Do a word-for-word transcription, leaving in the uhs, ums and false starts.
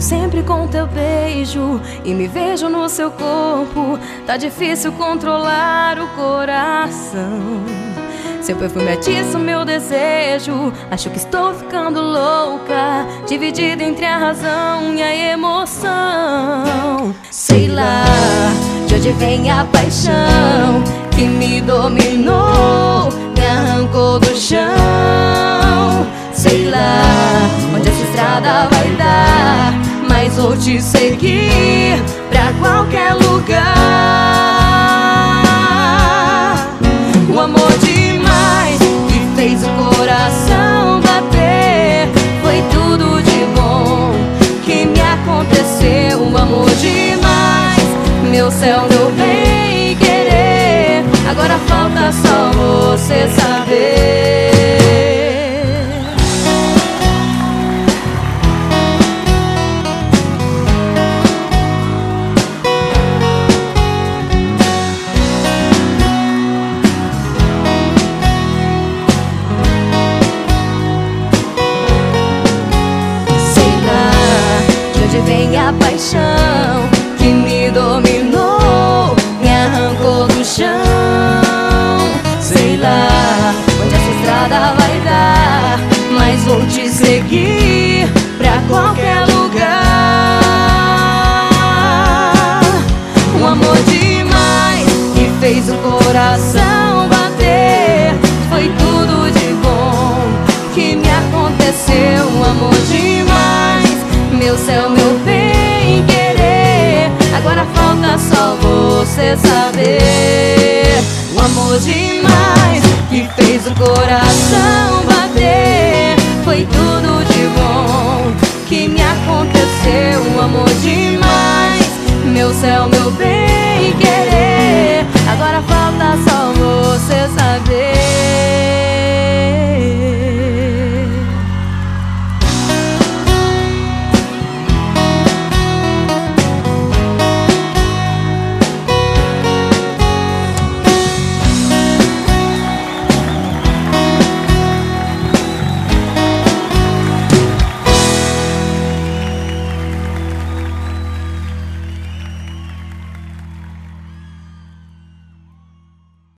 sempre com teu beijo e me vejo no seu corpo. Tá difícil controlar o coração. Seu perfume atiça o meu desejo. Acho que estou ficando louca, dividida entre a razão e a emoção. Sei lá de onde vem a paixão que me dominou, me arrancou do chão. Sei lá onde essa estrada vai dar, mas vou te seguir pra qualquer lugar. O amor demais que fez o coração bater, foi tudo de bom que me aconteceu. O amor demais, meu céu, meu bem querer. Agora falta só você saber. Vem a paixão que me dominou, me arrancou do chão. Sei lá onde essa estrada vai dar, mas vou te seguir pra qualquer lugar. Um amor demais que fez o coração bater, foi tudo de bom que me aconteceu. Um amor demais, meu céu, meu bem querer. Agora falta só você saber. O amor demais que fez o coração bater, foi tudo de bom que me aconteceu. O amor demais, meu céu, meu bem querer. Agora falta só você